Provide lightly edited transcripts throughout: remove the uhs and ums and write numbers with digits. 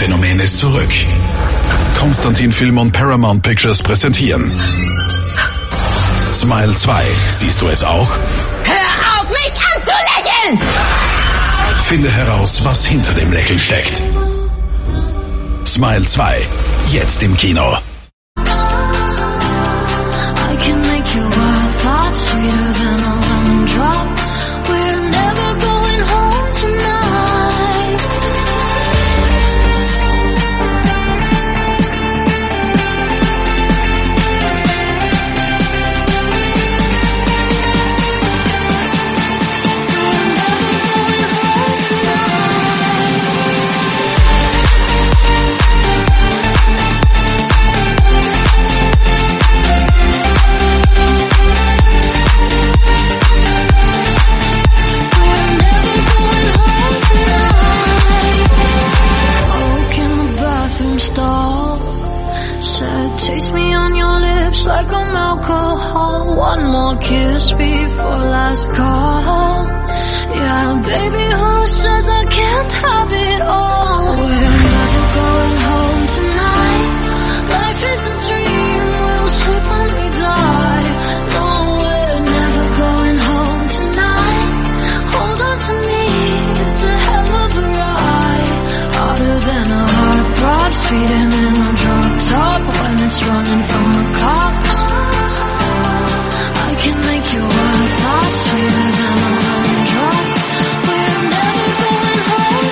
Phänomen ist zurück. Konstantin Film und Paramount Pictures präsentieren Smile 2. Siehst du es auch? Hör auf, mich anzulächeln! Finde heraus, was hinter dem Lächeln steckt. Smile 2. Jetzt im Kino. Taste me on your lips like I'm alcohol. One more kiss before last call. Yeah, baby, who says I can't have it all? We're never going home tonight. Life is a dream, we'll sleep when we die. No, we're never going home tonight. Hold on to me, it's a hell of a ride. Harder than a heartthrob, speeding in a drop top. When it's running from a cop, I can make your wild thoughts sweeter than a lemon drop. We're never going home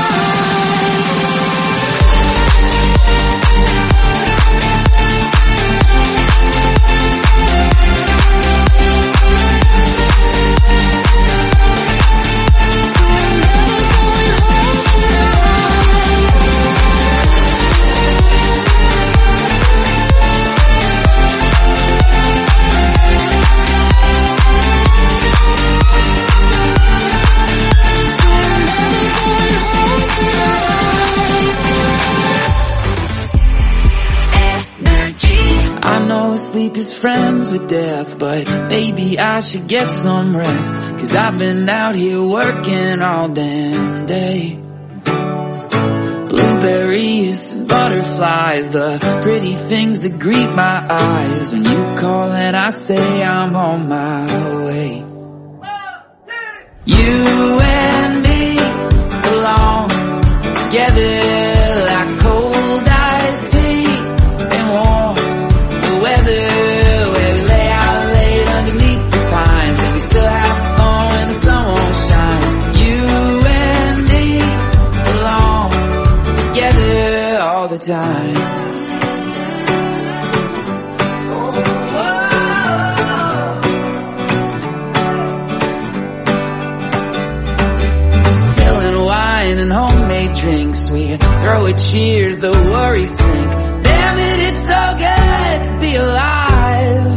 Sleep is friends with death, but maybe I should get some rest, 'cause I've been out here working all damn day. Blueberries and butterflies, the pretty things that greet my eyes when you call and I say I'm on my way. You and me belong together like cold iced tea and warm weather, where we lay out late underneath the pines and we still have fun when the sun won't shine. You and me belong together all the time. Spilling wine and homemade drinks, we throw a cheers, the worries sink. Damn it, it's so good to be alive.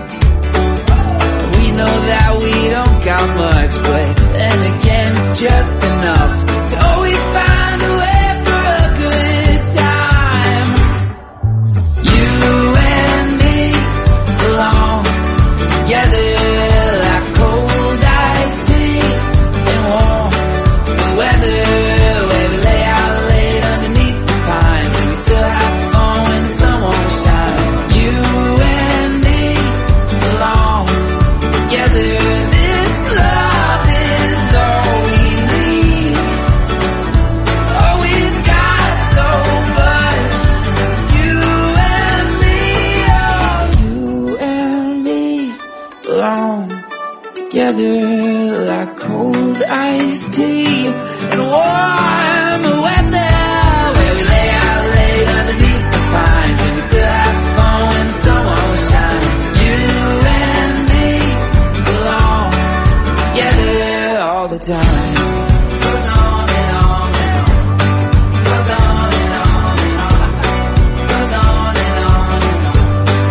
We know that we don't got much, but then again it's just enough to always find a way for a good time. You and me belong together like cold iced tea and warm weather, where we lay out late underneath the pines and we still have fun when the sun won't shine. You and me belong together. This love is all we need. Oh, we've got so much. You and me, oh, you and me belong together like cold iced tea and warm weather, where we lay out late underneath the pines and we still have fun when the sun won't shine. You and me belong together all the time. Goes on and on and on. Goes on and on and on. Goes on and on and on.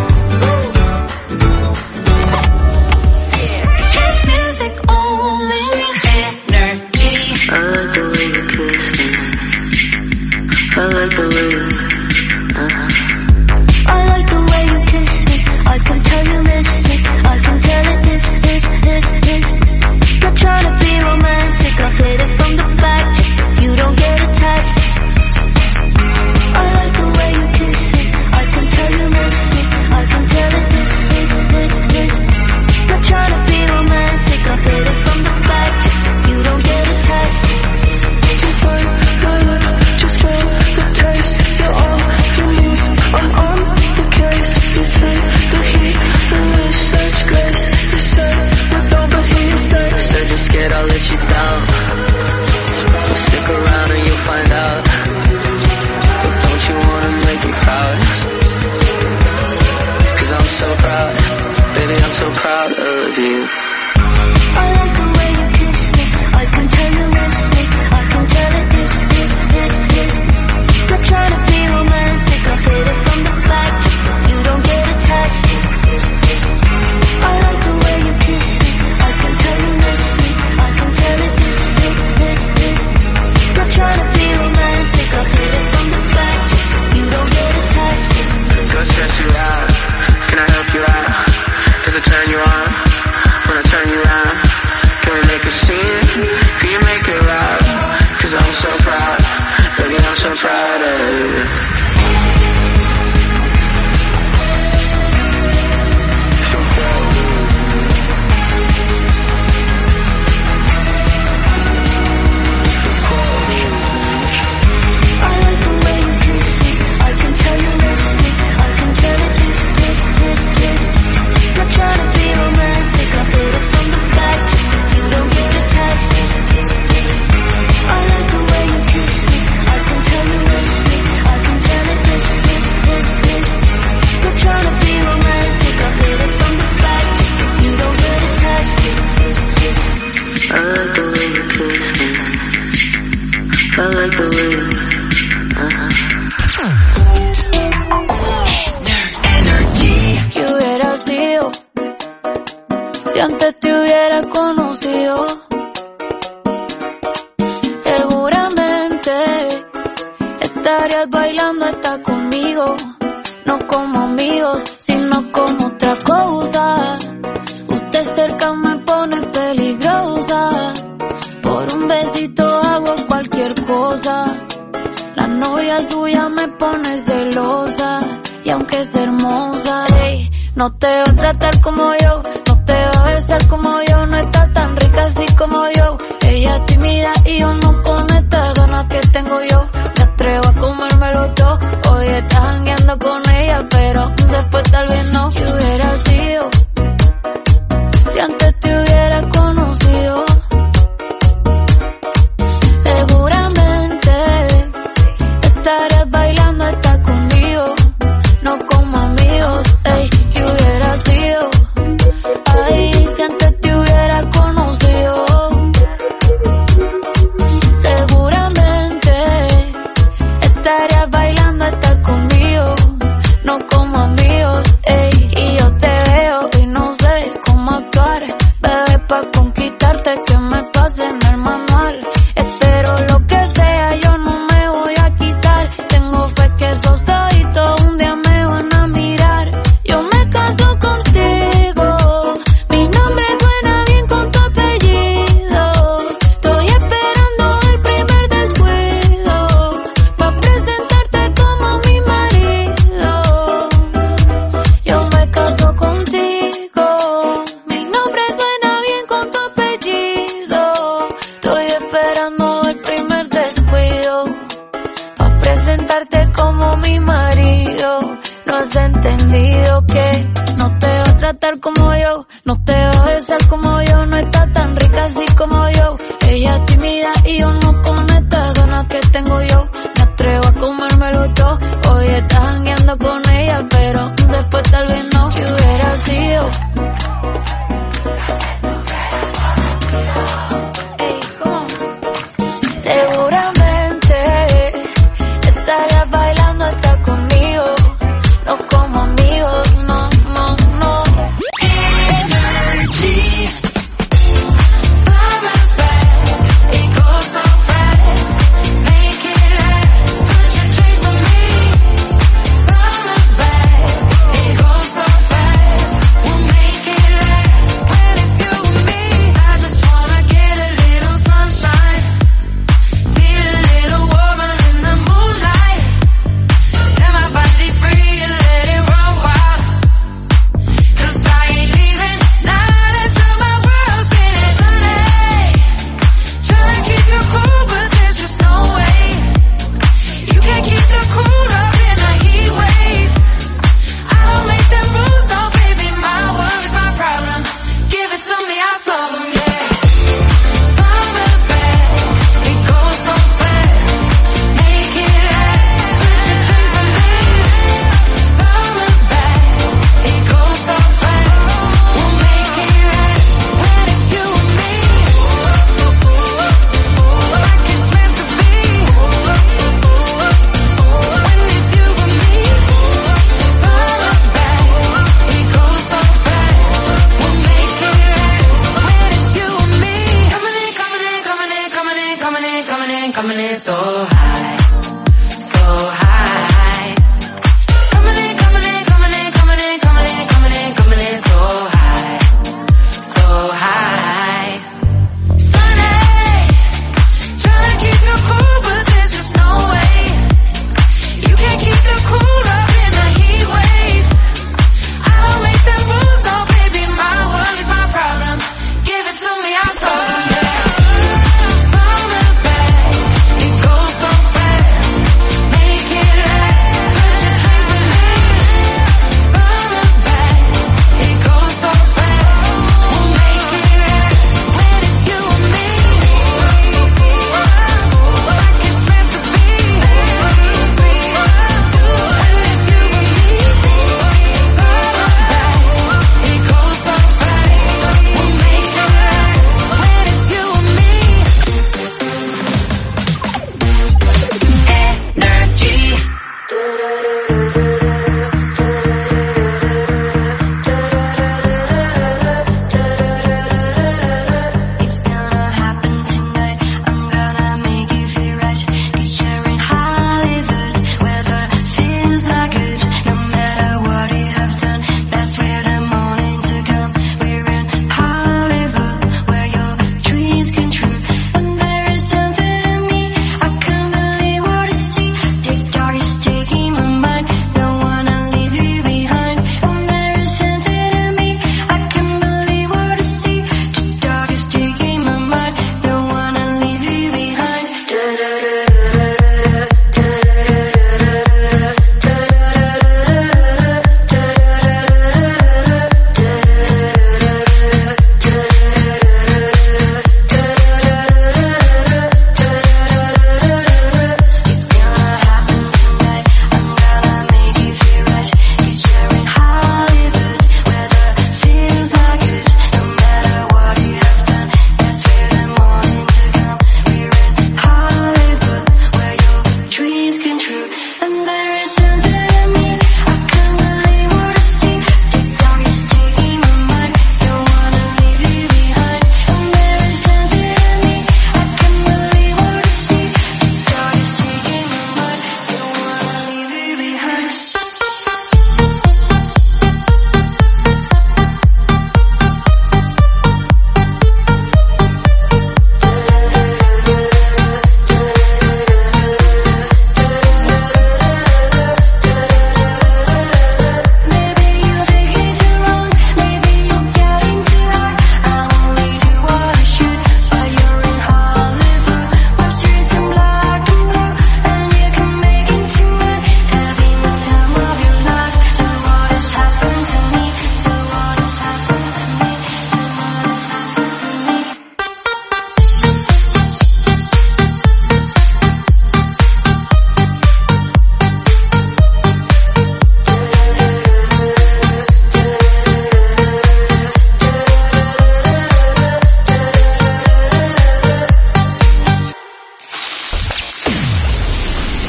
hit music only. Energy. I like the way you kiss me. I like the way you, I like the way you kiss me. I can tell you miss it. I can tell it is. Not trying to be romantic, I'll hit it from the back just so you don't get attached. ¿Qué hubiera sido si antes te hubiera conocido? Seguramente estarías bailando hasta conmigo, no como amigos, sino como otra cosa. Usted cerca me pone peligrosa, por un besito hago cualquier cosa. La novia suya me pone celosa, y aunque es hermosa, ey, no te va a tratar como yo, no te va a besar como yo, no está tan rica así como yo. Ella es tímida y yo no con estas ganas que tengo yo. Me atrevo a comérmelo todo, hoy estás jangueando con ella, pero después tal vez no. ¿Qué hubiera sido si antes te hubiera conocido? Seguramente estarías bailando hasta conmigo, no como amigos, ey. ¿Qué hubiera sido? Ay, si antes te hubiera conocido. Seguramente estarías bailando hasta conmigo, no como amigos, ey. Y yo te veo y no sé cómo actuar, bebé, pa' conquistarte que me pase en el manual. Espero lo que sea, yo no me voy a quitar. Tengo fe que esos ojitos un día me van a mirar. Yo me caso contigo, mi nombre suena bien con tu apellido. Estoy esperando el primer descuido pa' presentarte como mi marido. Yo me caso contigo, mi nombre suena bien con tu apellido. Estoy esperando el primer descuido pa' presentarte como mi marido. No has entendido que no te va a tratar como yo, no te va a besar como yo, no está tan rica así como yo. Ella es tímida y yo no con estas ganas que tengo yo. Me atrevo a comérmelo todo, hoy estás jangueando con ella, pero después tal vez no. ¿Qué hubiera sido? Ey, ¿cómo? Seguramente estarías bailando hasta conmigo, no como amigos, no, no, no. Summer's back, it goes so fast. Make it last, put your drinks on me. Summer's back, it goes so fast. We'll make it last when it's you and me. I just wanna get a little sunshine, feel a little warmer in the moonlight. Set my body free and let it run wild. 'Cause I ain't leaving not until my world's getting sunny. Tryna keep you cool, but there's just no way. You can't keep the cool up in a heat wave. I don't make them rules, no baby, my worries, my problem. Give it to me, I'll solve them, yeah. Summer's back, it goes so fast. Make it last, put your drinks on me. Summer's back, it goes so fast. We'll make it last when it's you and me. Like it's meant to be. When it's you and me. Summer's back, it goes so fast. We'll make it last when it's you and me. Coming in, coming in, coming in, coming in, coming in, coming in, coming in so high, so high. Coming in, coming in, coming in, coming in, coming in, coming in, coming in so high, so high. Sunny, tryna keep you cool, but there's just no way. You can't keep the cool up in a heat wave. I don't make them rules, no baby, my worries, my problem. Give it to me, I'll solve them, yeah. Summer's back, it goes so fast.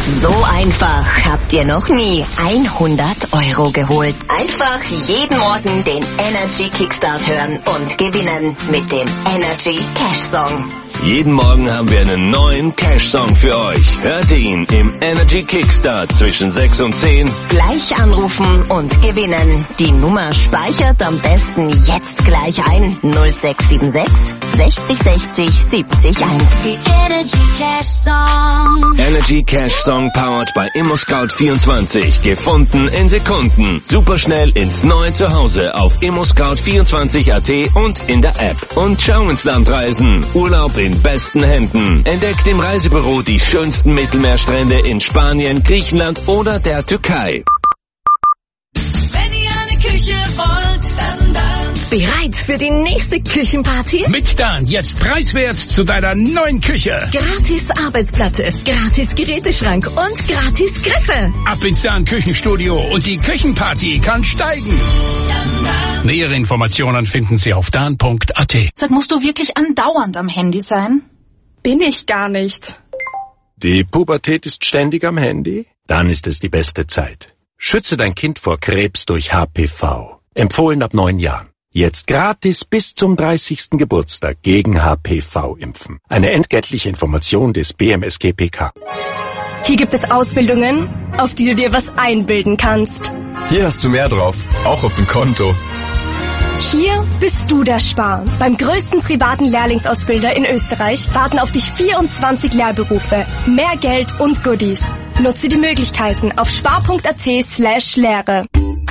So einfach habt ihr noch nie 100 € geholt. Einfach jeden Morgen den Energy Kickstart hören und gewinnen mit dem Energy Cash Song. Jeden Morgen haben wir einen neuen Cash-Song für euch. Hört ihn im Energy Kickstart zwischen 6 und 10. Gleich anrufen und gewinnen. Die Nummer speichert am besten jetzt gleich ein. 0676 60 60 70 1. Die Energy Cash Song. Energy Cash-Song powered by ImmoScout24. Gefunden in Sekunden. Superschnell ins neue Zuhause auf ImmoScout24.at und in der App. Und schau ins Land reisen. Urlaub in besten Händen. Entdeckt im Reisebüro die schönsten Mittelmeerstrände in Spanien, Griechenland oder der Türkei. Wenn ihr eine Küche wollt, dann. Bereit für die nächste Küchenparty? Mit Dan jetzt preiswert zu deiner neuen Küche. Gratis Arbeitsplatte, gratis Geräteschrank und gratis Griffe. Ab ins Dan Küchenstudio und die Küchenparty kann steigen. Nähere Informationen finden Sie auf dan.at. Sag, musst du wirklich andauernd am Handy sein? Bin ich gar nicht. Die Pubertät ist ständig am Handy? Dann ist es die beste Zeit. Schütze dein Kind vor Krebs durch HPV. Empfohlen ab 9 Jahren. Jetzt gratis bis zum 30. Geburtstag gegen HPV impfen. Eine entgeltliche Information des BMSGPK. Hier gibt es Ausbildungen, auf die du dir was einbilden kannst. Hier hast du mehr drauf, auch auf dem Konto. Hier bist du der Spar. Beim größten privaten Lehrlingsausbilder in Österreich warten auf dich 24 Lehrberufe, mehr Geld und Goodies. Nutze die Möglichkeiten auf spar.at/Lehre.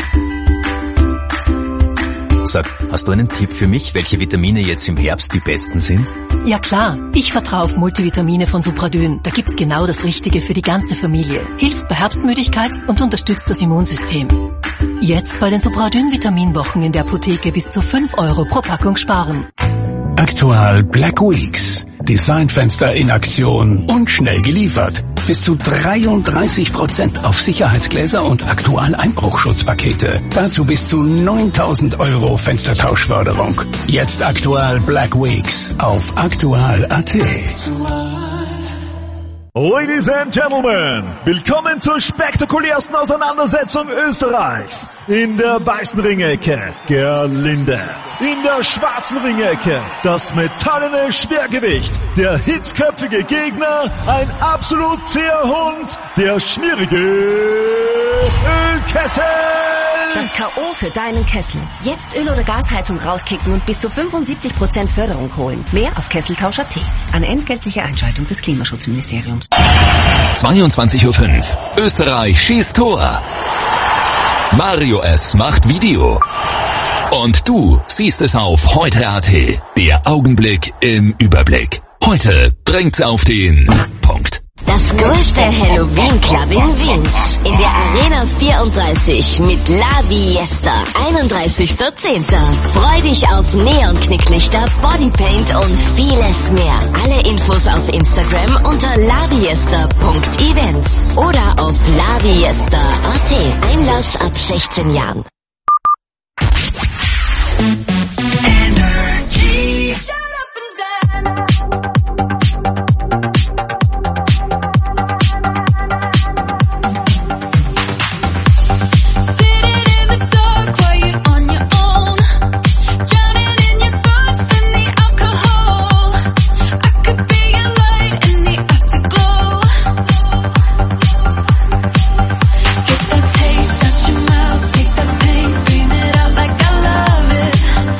Sag, hast du einen Tipp für mich, welche Vitamine jetzt im Herbst die besten sind? Ja klar, ich vertraue auf Multivitamine von Supradyn. Da gibt's genau das Richtige für die ganze Familie. Hilft bei Herbstmüdigkeit und unterstützt das Immunsystem. Jetzt bei den Supradyn-Vitaminwochen in der Apotheke bis zu 5 € pro Packung sparen. Aktual Black Weeks. Designfenster in Aktion und schnell geliefert. Bis zu 33% auf Sicherheitsgläser und Aktual Einbruchschutzpakete. Dazu bis zu 9.000 € Fenstertauschförderung. Jetzt Aktual Black Weeks auf aktual.at. Ladies and Gentlemen, willkommen zur spektakulärsten Auseinandersetzung Österreichs. In der weißen Ringecke, Gerlinde. In der schwarzen Ringecke, das metallene Schwergewicht. Der hitzköpfige Gegner, ein absolut zäher Hund, der schmierige Ölkessel. Das K.O. für deinen Kessel. Jetzt Öl- oder Gasheizung rauskicken und bis zu 75% Förderung holen. Mehr auf Kesseltausch.at. Eine entgeltliche Einschaltung des Klimaschutzministeriums. 22:05 Uhr. Österreich schießt Tor. Mario S. macht Video. Und du siehst es auf heute.at. Der Augenblick im Überblick. Heute bringt's auf den Punkt. Das größte Halloween-Club in Wiens. In der Arena 34 mit La Fiesta. 31.10. Freu dich auf Neon-Knicklichter, Bodypaint und vieles mehr. Alle Infos auf Instagram unter laviesta.events oder auf laviesta.at. Einlass ab 16 Jahren. Energy. Taste, touch your mouth, take that pain, scream it out like I love it.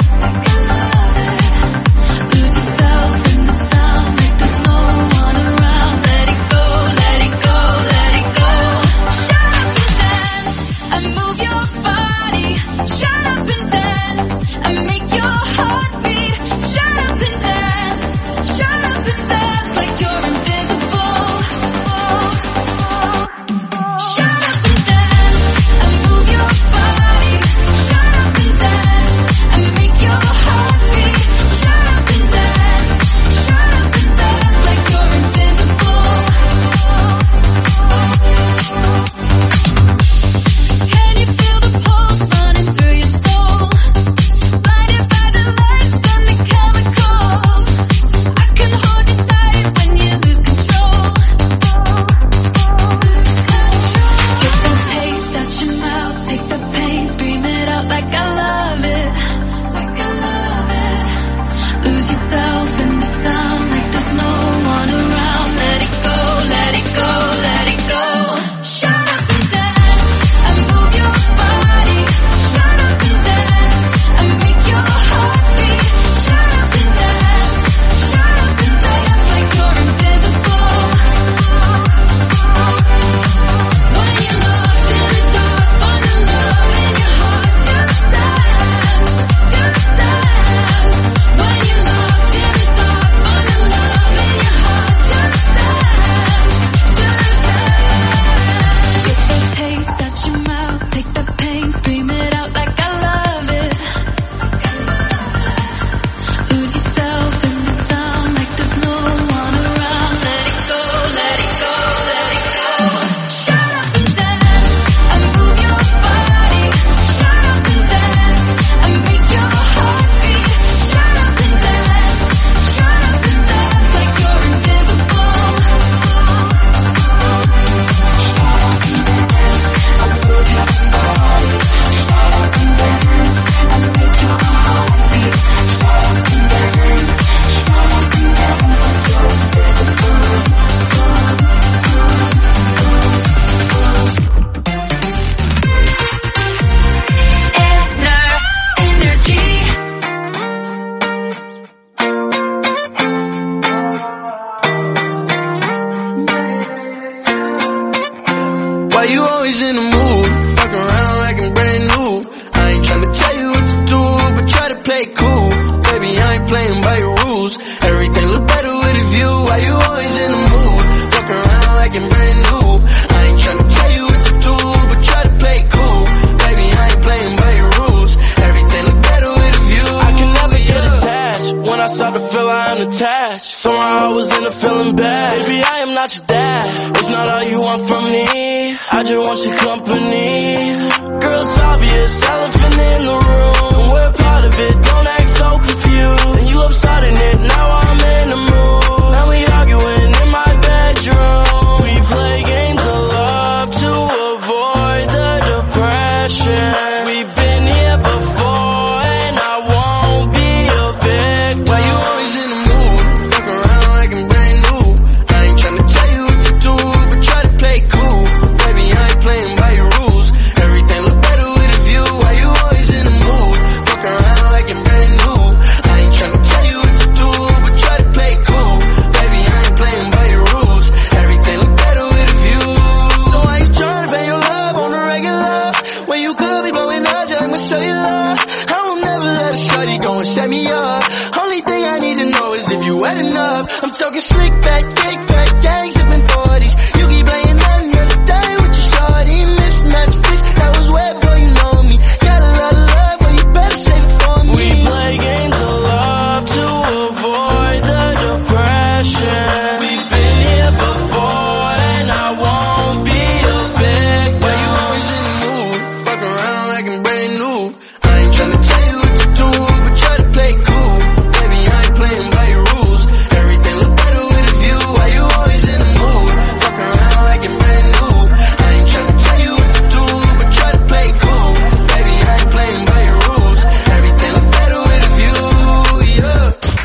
Why you always in the mood? Fuck around like I'm brand new. I ain't tryna tell you what to do, but try to play cool. Baby, I ain't playing by your rules. Everything look better with a view. Why you always in the mood? Fuck around like I'm brand new. I ain't tryna tell you what to do, but try to play cool. Baby, I ain't playing by your rules. Everything look better with a view. I can never get attached. When I start to feel I am attached, somehow I was in a feeling bad. Baby, I am not your dad. It's not all you want from me. I just want your company. Girl, it's obvious, elephant in the room. We're part of it, don't act so confused. And you love starting it, now I'm in the mood. Now we arguing in my bedroom. We play games of love to avoid the depression. We've been here before and I won't be a victim. Why you always in the mood? Fuck around like I'm brand new. I ain't tryna tell you what to do, but try to play cool. Baby, I ain't playing by your rules. Everything look better with a view. Why you always in the mood? Fuck around like I'm brand new. I ain't tryna tell you what to do, but try to play cool. Baby, I ain't playing by your rules. Everything look better with a view. So why you tryna pay your love on the regular? When you could be blowing up, just I'ma show you love. I won't never let a shorty go and set me up. Only thing I need to know is if you wet enough. I'm talking slick back, kick back, gang sipping 40s. You keep playing another day with your shorty. Mismatch fits, that was way before you know me. Got a lot of love, but you better save it for me. We play games of love to avoid the depression. We've been here before and I won't be a victim. Why you always in the mood? Fuck around like I'm brand new. I ain't tryna tell you what to do, but try to play cool. Baby, I ain't playing by your rules. Everything look better with a view. Why you always in the mood? Fuck around like I'm brand new. I ain't tryna tell you what to do, but try to play cool. Baby, I ain't playing by your rules. Everything look better with a view, yeah.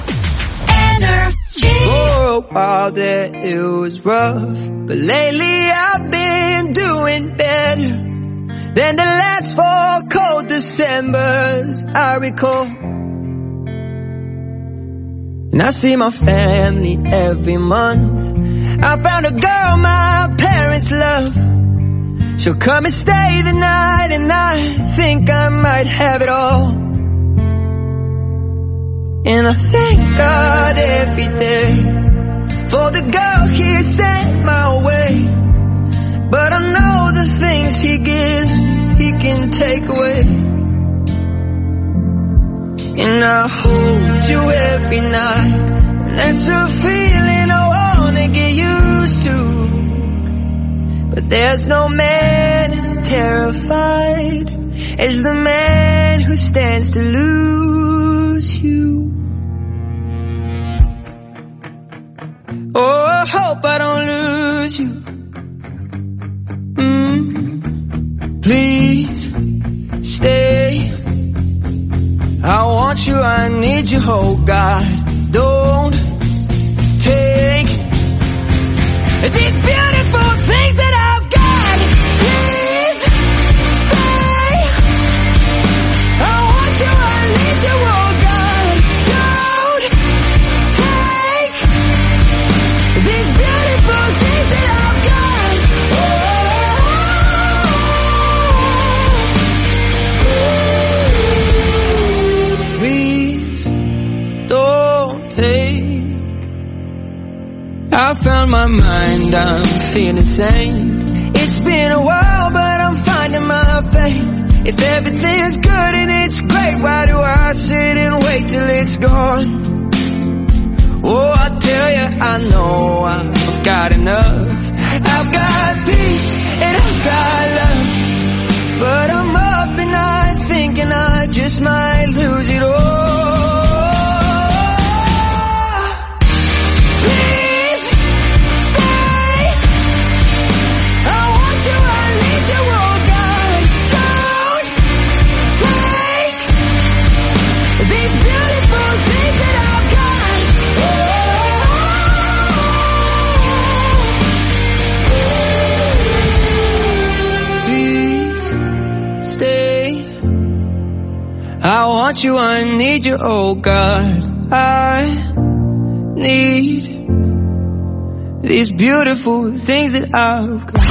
Energy. For a while there it was rough, but lately I've been doing better than the last 4 cold Decembers I recall. And I see my family every month. I found a girl my parents love. She'll come and stay the night, and I think I might have it all. And I thank God every day for the girl He sent my way. But I know the things He gives, He can take away. And I hold you every night, and that's a feeling I wanna get used to. But there's no man as terrified as the man who stands to lose you. Oh, I hope I don't lose you. Please stay. I want you, I need you, oh God. Don't take these beautiful things that I've got. Please stay. I want you, I need you, oh God. Don't take these beautiful things that I've got. Please don't take. I found my mind, I'm feeling sane. It's been a while, but I'm finding my faith. If everything's good and it's great, why do I sit and wait till it's gone? Oh, I tell you, I know I've got enough. I've got peace and I've got love, but I'm up at night thinking I just might lose it all. Please stay. I want you, I need you, oh God. Don't take these beautiful things that I've got. Please stay. I want you, I need you, oh God. I need these beautiful things that I've got.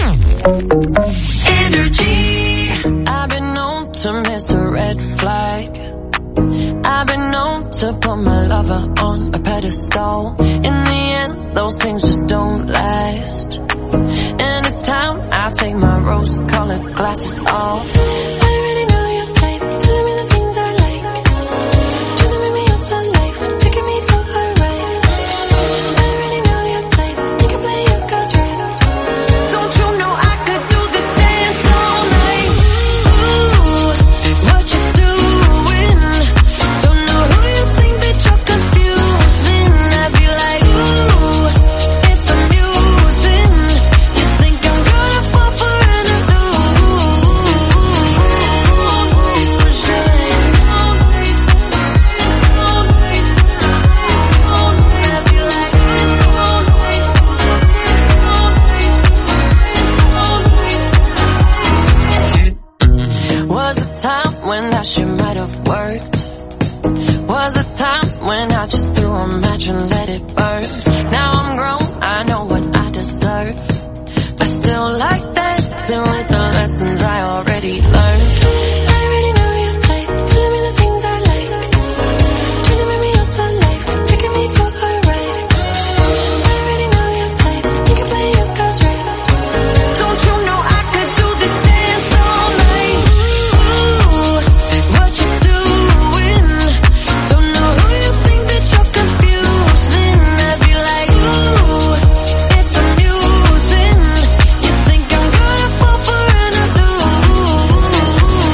Energy. I've been known to miss a red flag. I've been known to put my lover on a pedestal. In the end, those things just don't last. And it's time I take my rose-colored glasses off. I already know your type, telling me the things I like, trying to make me yours for life, taking me for a ride. I already know your type, you can play your cards right. Don't you know I could do this dance all night? Ooh, what you doing? Don't know who you think that you're confusing. I'd be like, ooh, it's amusing. You think I'm gonna fall for an illusion? Was a time when that shit might have worked. Was a time when I just threw a match and let it burn. Now I'm grown, I know what I deserve. I still like dancing with the lessons I already learned. I already know your type, telling me the things I like, trying to make me yours for life, taking me for a ride. I already know your type, you can play your cards right. Don't you know I could do this dance all night? Ooh, what you doing? Don't know who you think that you're confusing. I'd be like, ooh, it's amusing. You think I'm gonna fall for an illusion?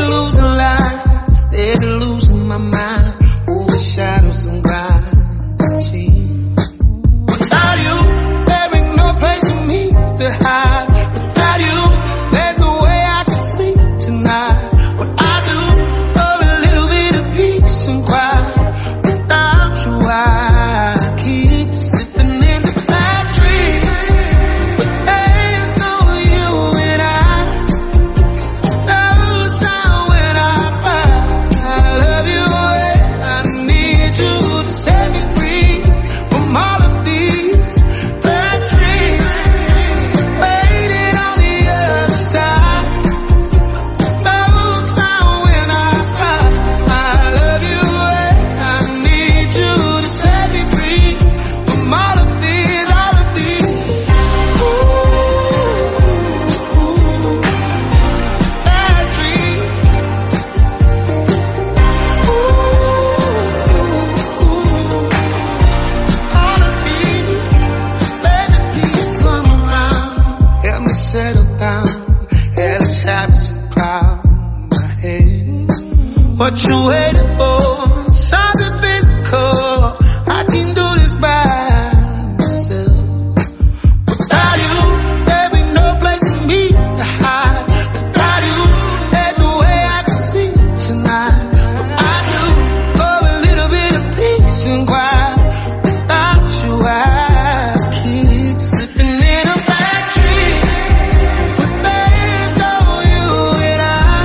losing light, instead of losing my mind, overshadows and gravity. Without you, there ain't no place for me to hide. Without you, there's no way I can sleep tonight. What I do for a little bit of peace and quiet. Without you, I keep slipping into bad dreams. But there's no you and I. No sound when I cry. I love you and I need you to set me free from all of these bad dreams. Waiting on the other side. No sound when I cry. I love you and I need you to set me free from all of these, all of these. Bad dreams. All of these. Baby, please come around. Help me settle down. Yeah, let's have some cloud in my head. What you waiting for? Something physical. I can do this by myself. Without you, there ain't no place for me to hide. Without you, there's no way I can sleep tonight. What I do for a little bit of peace and quiet. Without you, I keep slipping in a bad dream. But there's no you and I.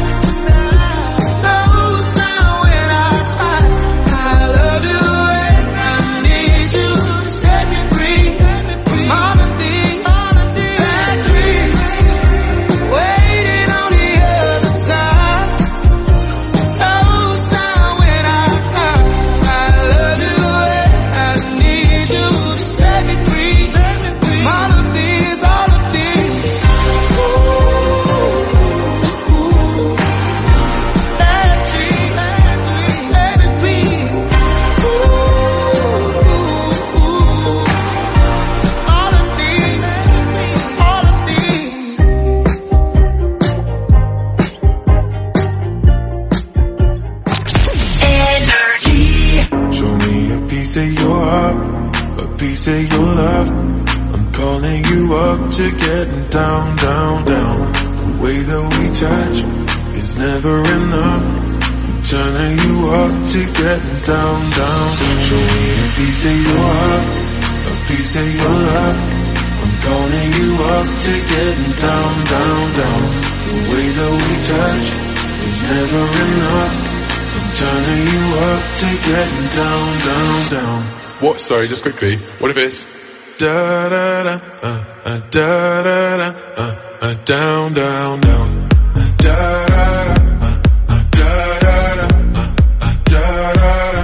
No sound when I cry. I love you and I need you to set me free from all of these bad dreams. Waiting on the other side. No sound when I cry. I love you and I need you to set me free from all of these, all of these. Bad dreams, baby, please. All of these, all of these. Show me a piece of your heart, a piece of your love. I'm calling you up to getting down, down, down. The way that we touch is never enough. I'm turning you up to getting down, down. Show me a piece of your heart, a piece of your love. I'm calling you up to getting down, down, down. The way that we touch is never enough. I'm turning you up to getting down, down, down. What? Sorry, just quickly. What if it's Da da da, da da da, down, down, down. Da da da, da da da, da da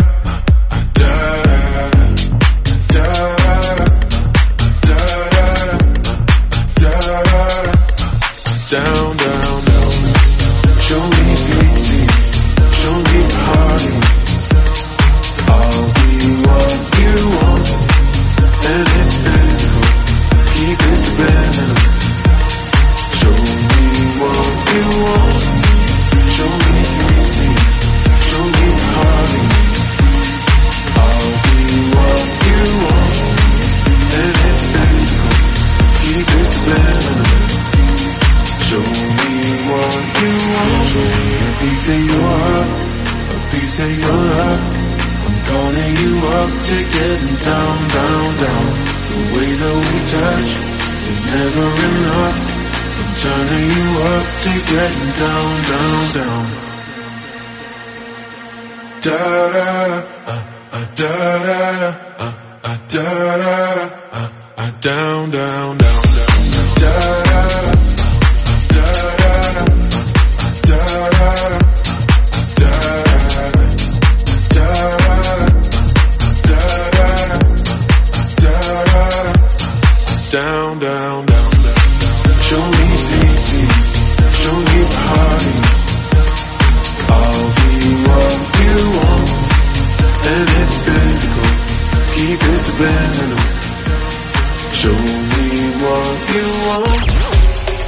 da, down, down, down. Show me pity, show me party. I'll be what you want, and it's physical. Keep it spinning. Show me what you want. Show me pity, show me party. I'll be what you want, and it's physical. Keep it spinning. Show me what you want. Show me a piece of your heart, a piece of your love. I'm calling you up to getting down, down, down. The way that we touch is never enough. I'm turning you up to getting down, down, down. Da da da, da da da, da da da, down, down, down, down, da da da. Down, down, down, down. Show me pity, show me party. I'll be what you want, and it's physical. Keep it spinning. Show me what you want.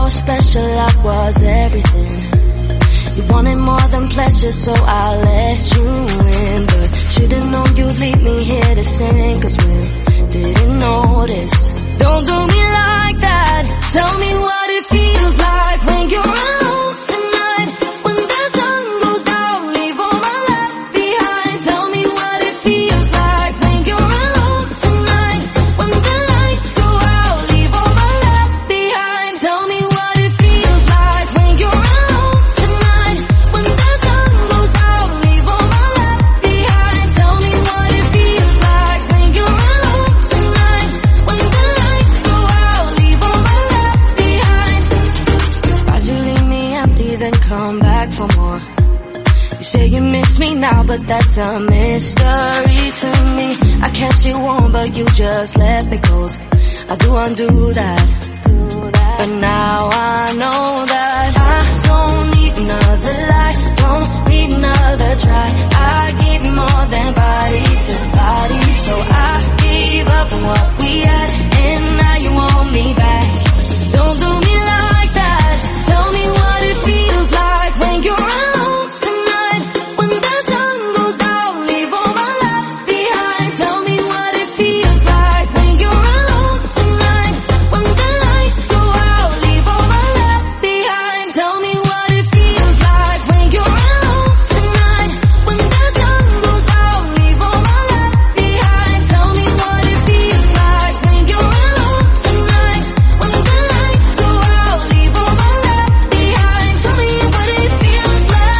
how special I was, everything. You wanted more than pleasure, so I let you in. But should've known you'd leave me here to sing, 'cause we didn't notice. Don't do me like that. Tell me what it feels like when you're alone tonight. When the sun goes down, leave all my left behind. Tell me what it feels like when you're alone tonight. When the lights go out, leave all my left behind. Tell me what it feels like when you're alone tonight. When the sun goes down, leave all my left behind. Tell me what it feels like when you're alone tonight. When the lights go out, leave all my left behind. Why'd you leave me empty, then come back for more? You say you miss me now, but that's a mystery to me. I kept you warm, but you just left me cold. I do undo that. But now I know that I don't need another lie, don't need another try. I give you more than body to body, so I gave up on what we had, and now you want me back. Don't do me like that. Tell me what it feels like when you're alone tonight. When the sun goes down, leave all my left behind. Tell me what it feels like when you're alone tonight. When the lights go out, leave all my left behind. Tell me what it feels like when you're alone tonight. When the sun goes down, leave all my left behind. Tell me what it feels like when you're alone tonight. When the lights go out, leave all my left behind. Tell me what it feels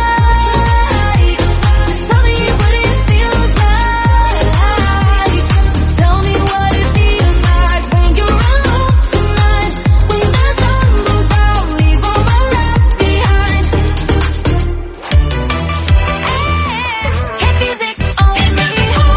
like. Tell me what it feels like. Tell me what it feels like when you're alone tonight. When the sun goes down, leave all my left behind. Hit music only.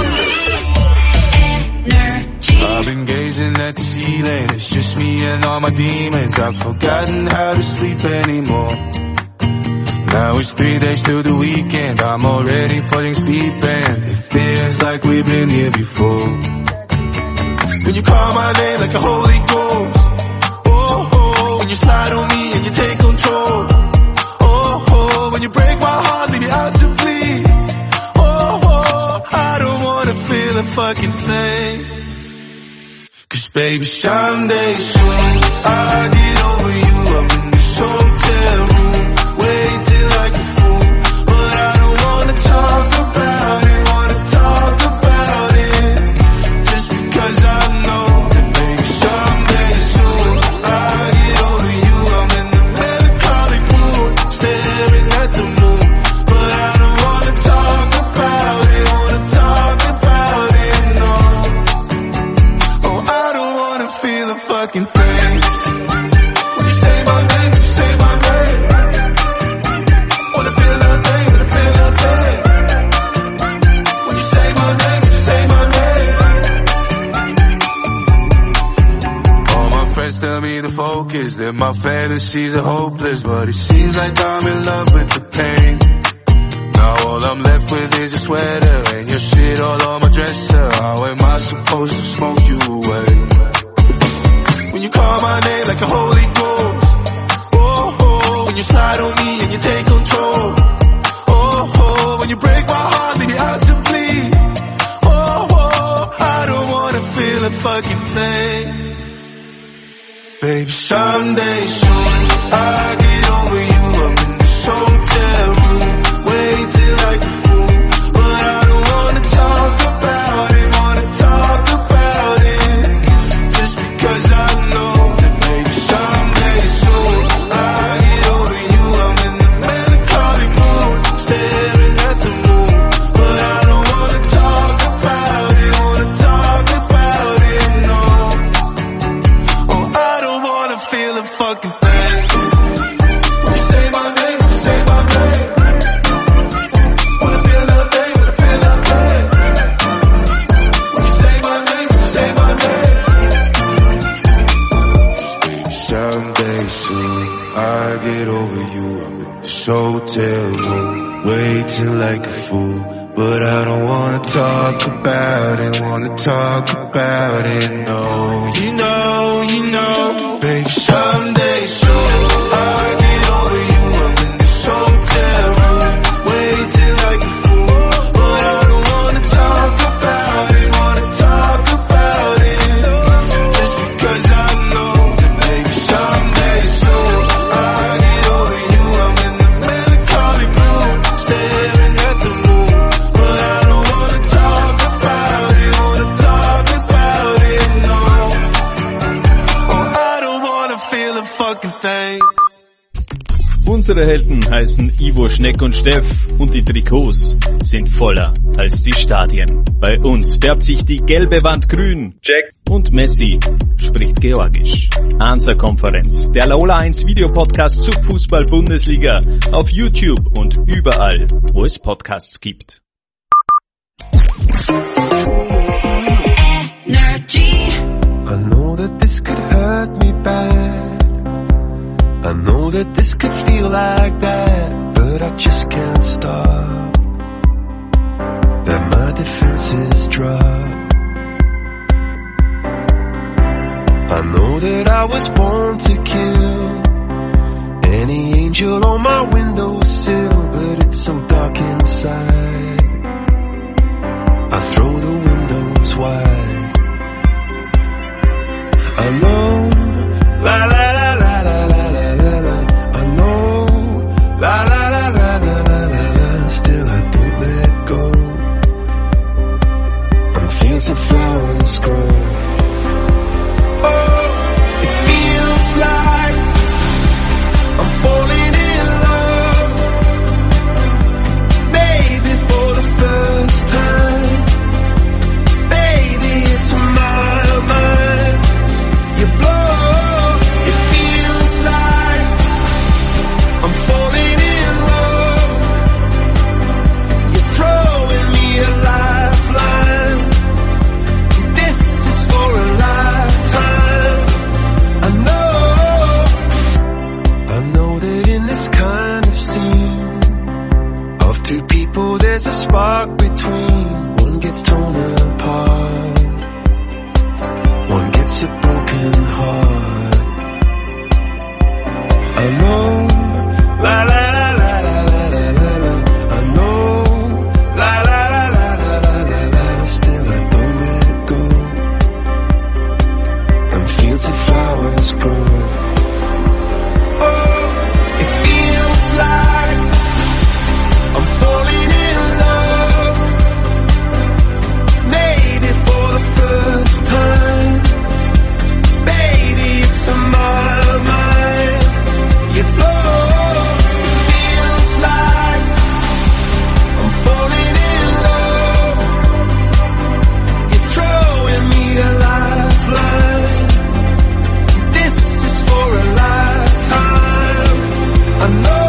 Energy. I've been gazing at the ceiling, it's just me and all my demons. I've forgotten how to sleep anymore. Now it's 3 days to the weekend, I'm already falling asleep and it feels like we've been here before. When you call my name like a Holy Ghost, oh, oh, when you slide on me and you take control, oh, oh, when you break my heart, leave me out to bleed, oh, oh, I don't wanna feel a fucking thing. 'Cause baby, someday soon I'll get over you. I'm in this hotel room, waiting like a fool, but I don't wanna talk about it, wanna talk about it, just because I know that baby, someday soon I'll get over you. I'm in the melancholic mood, staring at the moon, but I don't wanna talk about it, wanna talk about it, no. Oh, I don't wanna feel a fucking thing. When you say my name, when you say my name, wanna feel nothing, wanna feel nothing. When you say my name, when you say my name. All my friends tell me to focus, that my fantasies are hopeless, but it seems like I'm in love with the pain. Now all I'm left with is a sweater and your shit all on my dresser. How am I supposed to smoke you away? When you call my name like a Holy Ghost, oh, oh, when you slide on me and you take control, oh, oh, when you break my heart, leave me out to bleed, oh, oh, I don't wanna feel a fucking thing. Baby, someday soon I'll get over you. I'm in this hotel room, waiting like a fool, but I don't wanna talk about it, wanna talk about it, just because I know that baby, someday soon I'll get over you. I'm in the melancholic mood, staring at the moon, but I don't wanna talk about it, wanna talk about it, no. Oh, I don't wanna feel a fucking thing. When you say my name, when you say my name, wanna feel nothing, wanna feel nothing. When you say my name, when you say my name. Someday soon I'll get over you. I'm in this hotel room, waiting like a fool, but I don't wanna talk about it, wanna talk about it, no. You know, baby, someday soon Unsere Helden heißen Ivo, Schneck und Steff und die Trikots sind voller als die Stadien. Bei uns färbt sich die gelbe Wand grün. Jack und Messi spricht Georgisch. Hansa-Konferenz, der Laola 1 Videopodcast zur Fußball-Bundesliga auf YouTube und überall, wo es Podcasts gibt. Energy. I know that this could hurt me bad. I know that this could feel like that, but I just can't stop. And my defenses drop. I know that I was born to kill any angel on my windowsill, but it's so dark inside. I throw the windows wide. I know, la la la la la la la la la. I know, la la la la la la la la. Still I don't let go. I'm feeling flowers grow. Oh, it feels like I'm falling in love. Maybe for the first time. Baby, it's my mind. You blow, it feels like I'm falling in love. You're throwing me a lifeline. This is for a lifetime. I know that in this kind of scene of two people there's a spark between. One gets torn apart, one gets a broken heart. I know, la la la la la la la la la. I know, la la la la la la la la. Still I don't let go. And fields of flowers grow. Oh, it feels like I'm falling in love. Maybe for the first time. Baby, it's on my mind. You blow, it feels like I'm falling in love. You're throwing me a lifeline. This is for a lifetime. I know.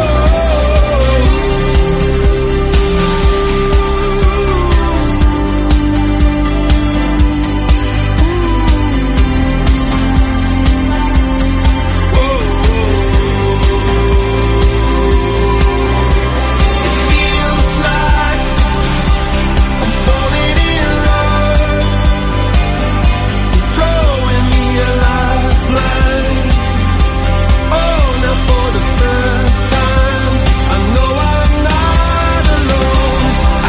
Feels like I'm falling in love. You're throwing me a lifeline. Oh, now for the first time, I know I'm not alone.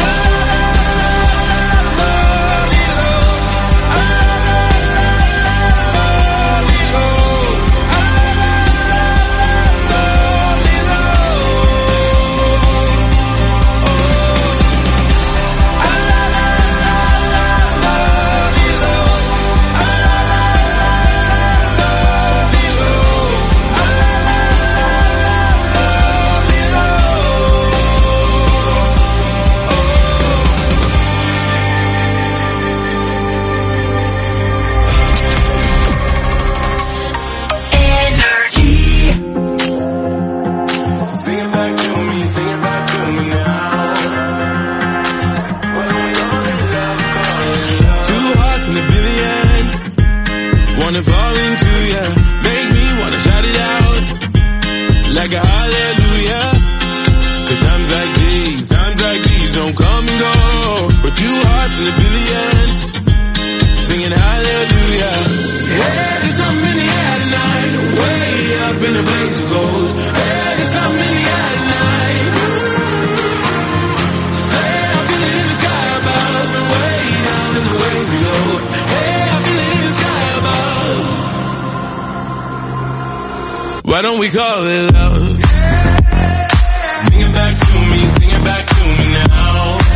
Two hearts in a billion, wanna fall into ya, make me wanna shout it out like a hallelujah. 'Cause times like these don't come and go. But two hearts in a billion, singing hallelujah. Hey, there's something in the air tonight, way up in the blaze of gold. Hey, there's something in the air tonight. Say I feel it in the sky above, and way down in the waves below. Hey, I feel it in the sky above. Why don't we call it love? Sing it back to me, sing it back to me now.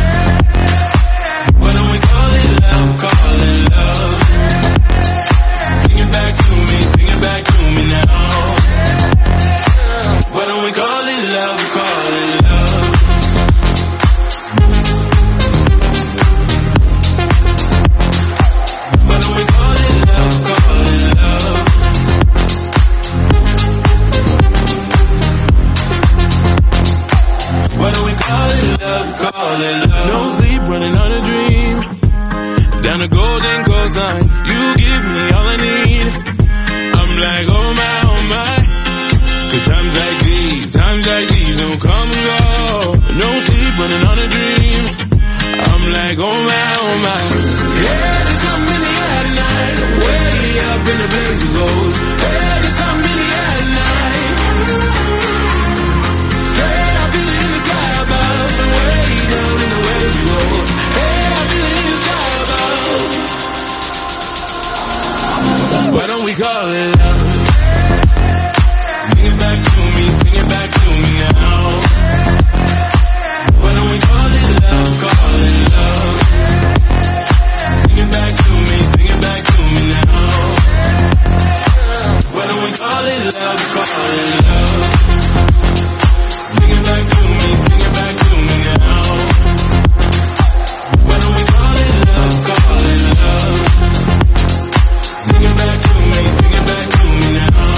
Why don't we call it love, call it love. Sing it back to me now. Why don't we call it Times like these don't come and go. No sleep, running on a dream. I'm like, oh my. Yeah, there's something in the air tonight. Way up in the blaze of gold. Yeah, there's something in the air tonight. Say I feel it in the sky above. And way down in the waves of gold. Hey, I feel it in the sky above. Why don't we call it love? Sing it back to me, sing it back to me now. Why don't we call it love, call it love. Sing it back to me, sing it back to me now. Why don't we call it love, call it love. Sing it back to me, sing it back to me now. Why don't we call it love, call it love. Sing it back to me, sing it back to me now.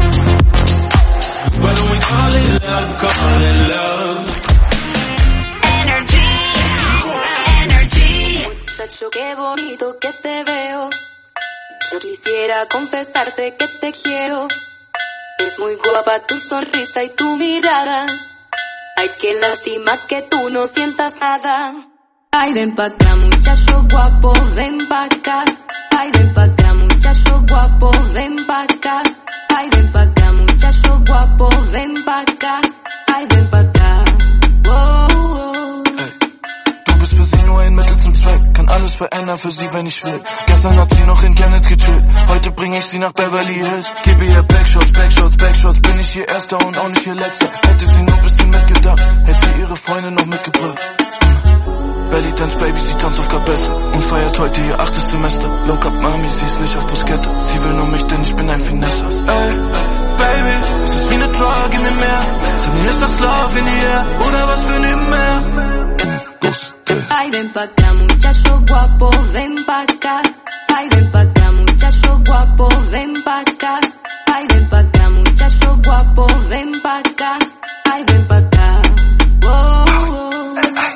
Why don't we call it love, call it love. Energy, energy. Muchacho, qué bonito que te veo. Yo quisiera confesarte que te quiero. Es muy guapa tu sonrisa y tu mirada. Ay, qué lástima que tú no sientas nada. Ay, ven pa' acá, muchacho guapo, ven pa' acá. Ay, ven pa' acá, muchacho guapo, ven pa' acá. Ay, ven pa' acá, muchacho guapo, ven pa' acá. Ay, ven pa' acá. Oh, oh. Hey. Du bist für sie nur ein Mittel zum Zweck. Kann alles verändern für sie, wenn ich will. Gestern hat sie noch in Chemnitz gechillt. Heute bring ich sie nach Beverly Hills. Gebe ihr Backshots, Backshots, Backshots. Bin ich ihr Erster und auch nicht ihr Letzter. Hätte sie nur ein bisschen mitgedacht, hätte sie ihre Freunde noch mitgebracht. Belly Dance Baby, sie tanzt auf Cabeza und feiert heute ihr 8. Semester. Low Cup Mami, sie ist nicht auf Bruschetta. Sie will nur mich, denn ich bin ein Finesse. Ey, Baby, es ist wie eine Drug in dem Meer. Sag mir, ist das Love in the air oder was für nebenher? Ay, ven pa' acá, muchacho guapo, ven pa' acá. Ay, ven pa' acá, muchacho guapo, ven pa' acá. Ay, ven pa' acá, muchacho guapo, ven pa' acá. Ay, ven pa' acá. Oh, oh.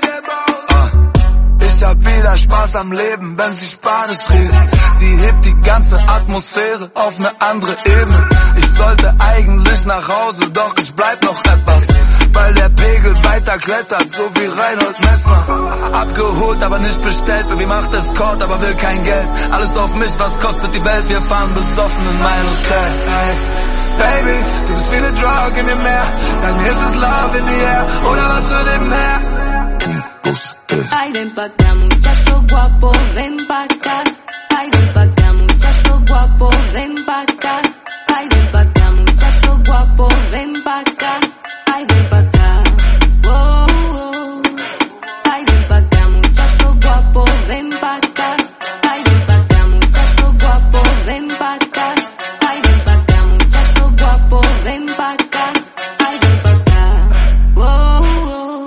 Ich hab wieder Spaß am Leben, wenn sie Spanisch reden. Sie hebt die ganze Atmosphäre auf eine andere Ebene. Ich sollte eigentlich nach Hause, doch ich bleib noch etwas, weil der Pegel weiter klettert, so wie Reinhold Messner. Abgeholt, aber nicht bestellt, Baby macht Escort, aber will kein Geld. Alles auf mich, was kostet die Welt, wir fahren besoffen in mein Hotel. Hey, Baby, du bist wie eine Drug in mir mehr. Sag mir, ist es Love in the air oder was für nebenher? Ay, ven pa' acá, muchacho guapo, ven pa' acá. Ay, ven pa' acá, muchacho guapo, ven pa' acá. Ay, ven pa' acá, muchacho guapo, ven pa' acá. Ay, ven pa' acá. Oh, oh. Ay, ven pa' acá, muchacho guapo, ven pa' acá. Ay, ven pa' acá, muchacho guapo, ven pa' acá. Ay, ven pa' acá, muchacho guapo, ven pa' acá. Ay, ven pa' acá. Oh, oh.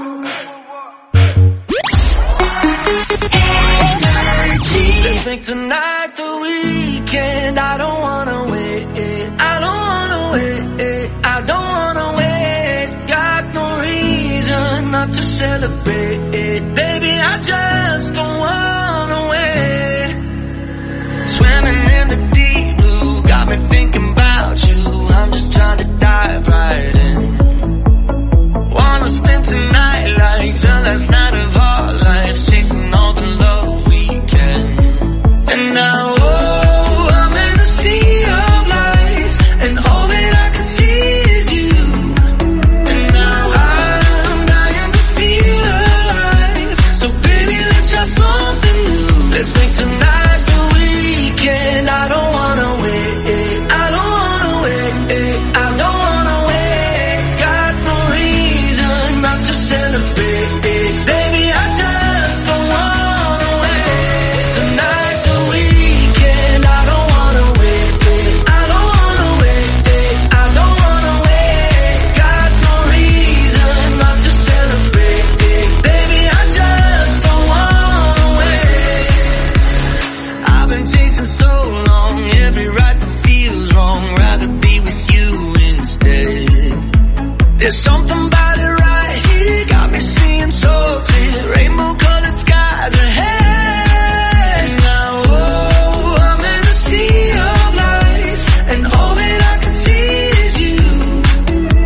Let's make tonight the weekend. I don't wanna wait. I don't wanna wait. I don't wanna wait. Got no reason not to celebrate. Baby, I just don't wanna wait. Swimming in the deep blue got me thinking about you. I'm just trying to dive right in. Wanna spend tonight like the last night of our lives, chasing all the love we can. And now, oh, I'm in a sea of lights, and all that I can see is you. And now I'm dying to feel alive. So baby, let's try something new. Let's make tonight the weekend. I don't wanna wait. I don't wanna wait. I don't wanna wait. Got no reason not to celebrate. Baby, I just don't wanna wait. Tonight's the weekend. I don't wanna wait. I don't wanna wait. I don't wanna wait. Got no reason not to celebrate. Baby, I just don't wanna wait. I've been chasing so long, every right that feels wrong. Rather be with you instead. There's something about it right here, got me seeing so clear. Rainbow colored skies ahead. Now, oh, I'm in a sea of lights, and all that I can see is you.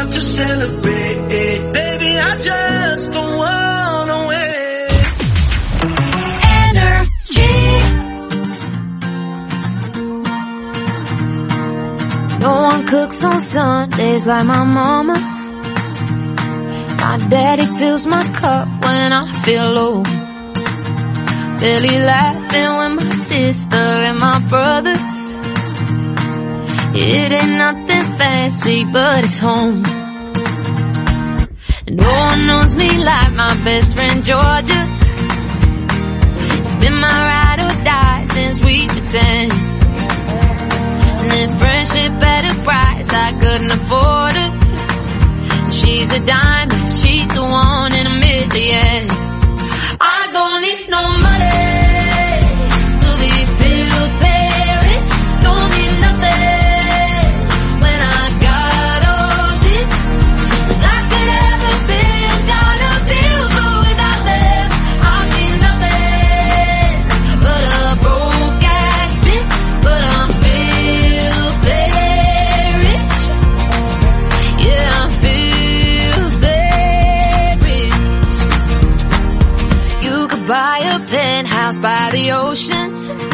time to celebrate. Baby, I just don't wanna wait. Energy. No one cooks on Sundays like my mama. My daddy fills my cup when I feel low. Barely laughing with my sister and my brothers. It ain't nothing fancy, but it's home. And no one knows me like my best friend Georgia. She's been my ride or die since we were 10. And then friendship at a price I couldn't afford her. She's a diamond, she's the one in a million. I don't need no money to be filthy rich. Don't need nothing when I got all this. 'Cause I could have a $1 billion, but without them I'd be nothing but a broke ass bitch. But I'm filthy rich. Yeah, I'm filthy rich. You could buy a penthouse by the ocean,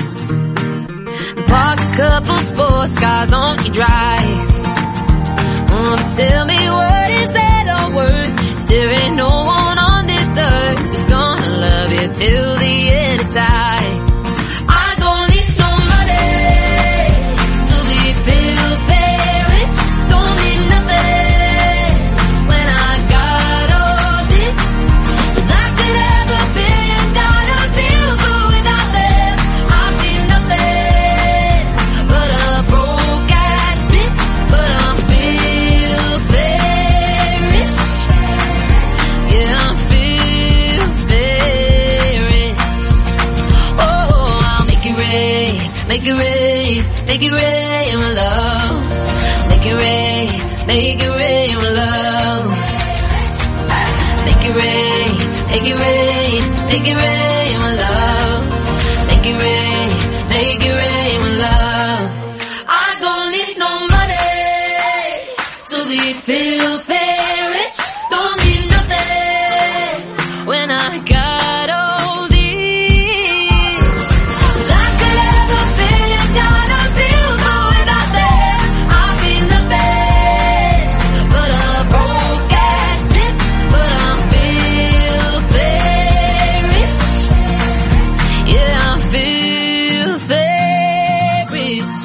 park a couple sports cars on your drive. Tell me what is that all worth? There ain't no one on this earth who's gonna love you till the end of time. I don't need no money to be filthy rich. Don't need nothing when I got all this. 'Cause I could have a $1 billion, but without them I'd be nothing but a broke ass bitch. But I'm filthy rich. Yeah, I'm filthy rich. Oh, I'll make it rain, make it rain, make it rain, my love. Make it rain, make it rain, my love. Make it rain, make it rain, make it rain, my love. Make it rain, make it rain, my love. I don't need no money to be filthy rich. Don't need nothing when I got all these. 'Cause I could have a $1 billion, but without them I'd be nothing but a broke ass bitch. But I'm filthy rich. Yeah, I'm filthy rich.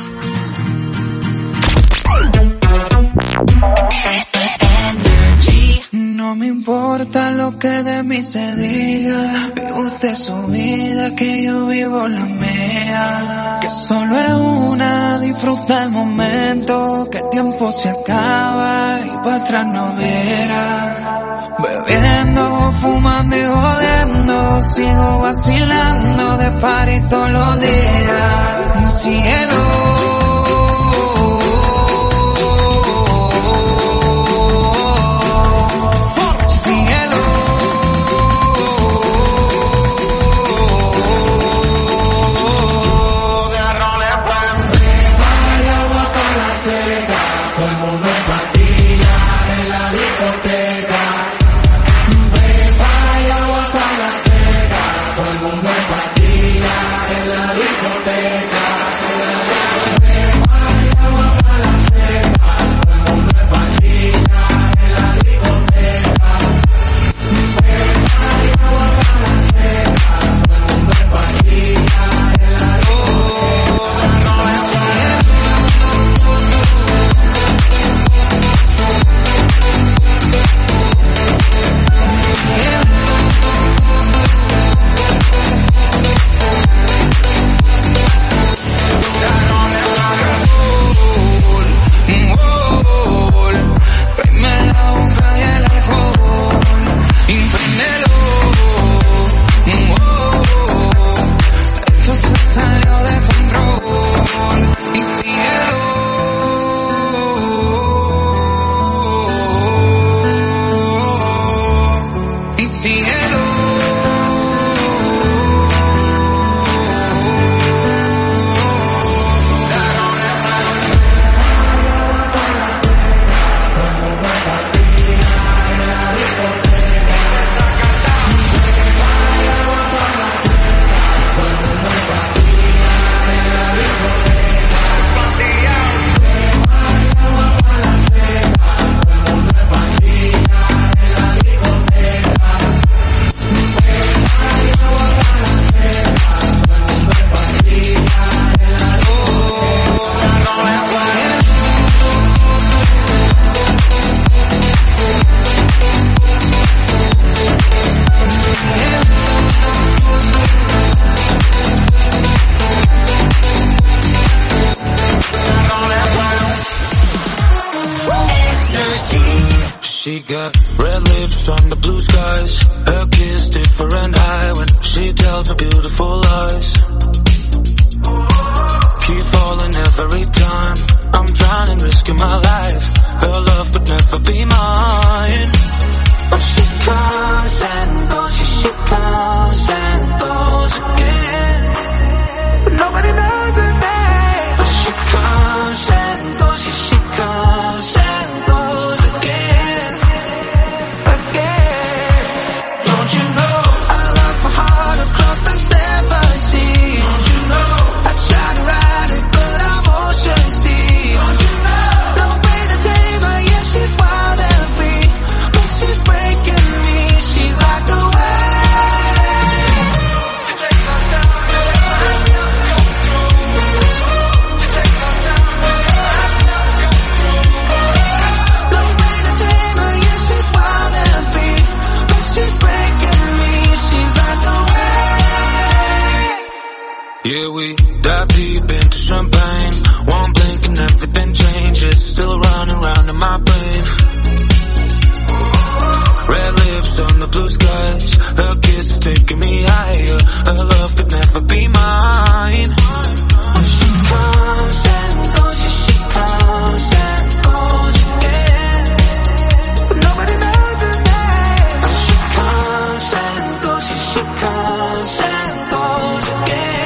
No me importa lo que de mí se diga. Vive usted su vida, que yo vivo la mía. Que solo es una, disfruta el momento. Que el tiempo se acaba y para atrás no verá. Bebiendo, fumando y jodiendo. Sigo vacilando de party todos los días. Cielo. She got red lips on the blue skies. Her kiss different eye when she tells her beautiful lies. Keep falling every time I'm trying and risking my life. Her love could never be mine. But she comes and goes, she comes and goes again. But nobody knows her name. But she comes and goes, she comes and goes again. Again. Don't you know I lost my heart across the 7 seas? Don't you know I tried to ride it but I'm ocean deep? Don't you know no way to tame her, yeah she's wild and free. But she's breaking me, she's like the yeah, we dive deep into champagne. One blink and everything changes. Still running around in my brain. Red lips on the blue skies. Her kiss is taking me higher. Her love could never be mine. When she comes and goes, yeah, she comes and goes again. But nobody knows her name. When she comes and goes, yeah, she comes and goes again.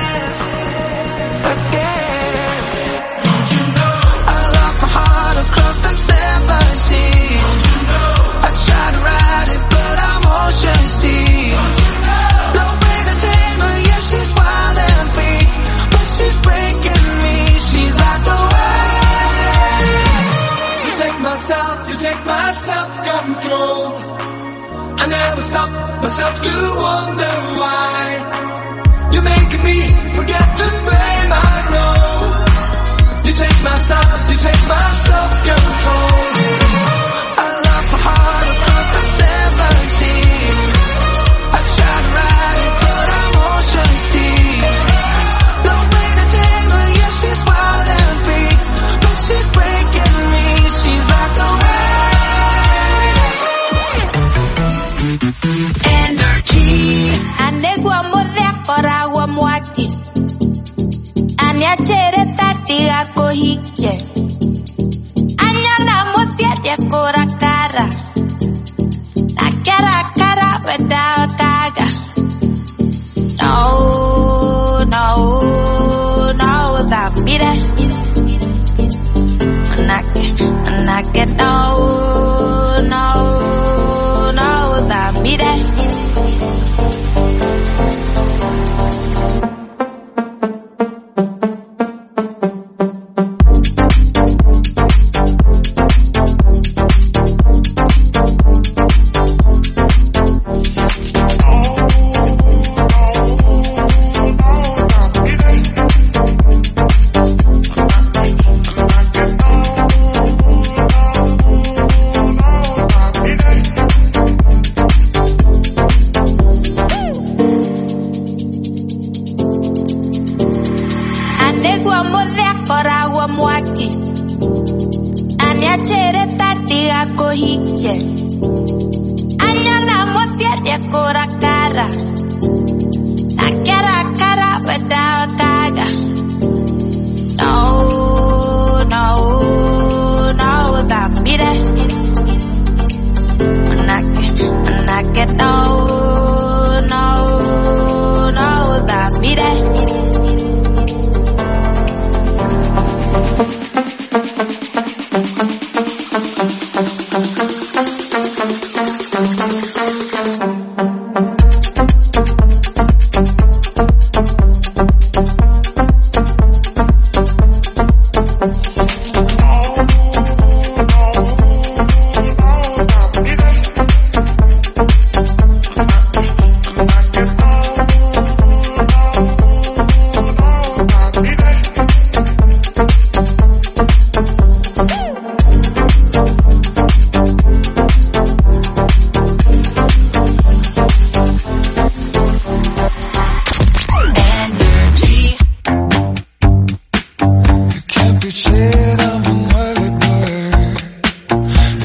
Again. Don't you know I lost my heart across the 7 seas? Don't you know I tried to ride it but I'm ocean deep? Don't you know no way to tame her, yeah she's wild and free. But she's breaking me, she's like the wind. You take my self, you take my self-control. I never stop myself to wonder why. You're making me forget to blame, I know. You take my self, you take my self-control. I lost my heart across the 7 seas. I tried to ride it but I'm ocean deep. No way to tame her, yeah she's wild and free. But she's breaking me, she's like the energy. Anegwa modhe korawa mwaki. Anyachere tati ako hike. Anyana mosia de kora cara. Na cara cara without kaga. No, no, no, that beat it. Anake, no, no, no, that beat it.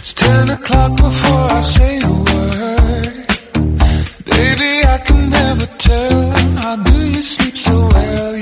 It's 10 o'clock before I say a word. Baby, I can never tell. How do you sleep so well?